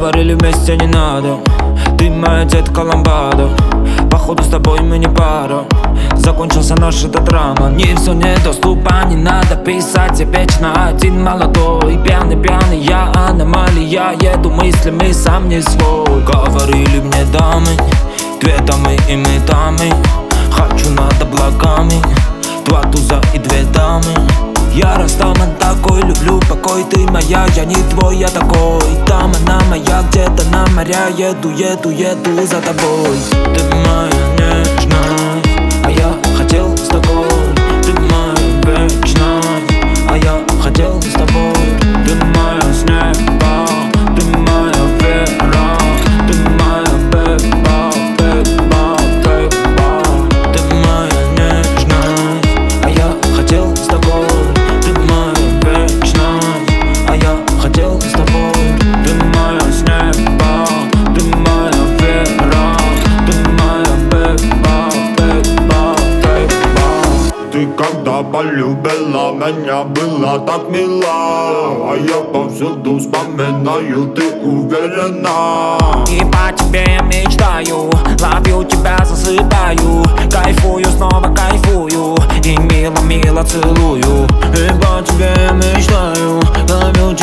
Говорили вместе не надо, ты моя детка ламбада. Походу с тобой мы не пара. Закончился наш этот роман. Не все недоступно, не надо писать. Я вечно один молодой, пьяный я аномалия. Еду мыслями сам не свой. Говорили мне дамы, две дамы и мы дамы. Хочу над облаками, два туза и две дамы. Я растаман такой, люблю покой. Ты моя, я не твой, я такой. Там она моя, где-то на моря. Еду за тобой. Ты моя нежность, а я хотел с тобой. Ты моя вечность, а я хотел с тобой. Ты моя с неба, ты моя вера. Ты моя бэба, бэба, бэба. Ты моя нежность, а я хотел с тобой. Ты моя вечность, а я хотел с тобой. Ты моя с неба, ты моя вера. Ты моя бэба, бэба, бэба. Ты когда полюбила меня, было так мило. А я повсюду вспоминаю, ты уверена. И по тебе я мечтаю, ловлю тебя, засыпаю. Кайфую, снова кайфую, и мило-мило целую. И по тебе я мечтаю, ловлю